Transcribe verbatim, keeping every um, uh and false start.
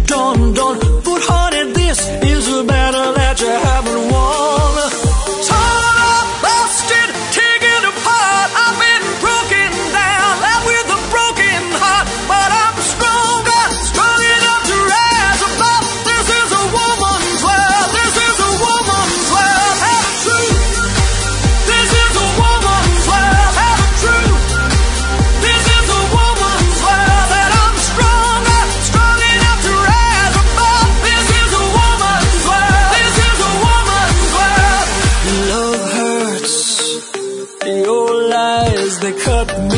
done, done. But honey, this is a battle that you haven't won. Torn up, busted, taken apart. I've been broken down, left with a broken heart. But I'm stronger, strong enough to rise above. This is a woman's world, this is a woman's world. Have a truth. This is a woman's world. Have a truth. This is a woman's world. That I'm stronger, strong enough to rise above. This is a woman's world. This is a woman's world. Love hurts. Your lies, they cut me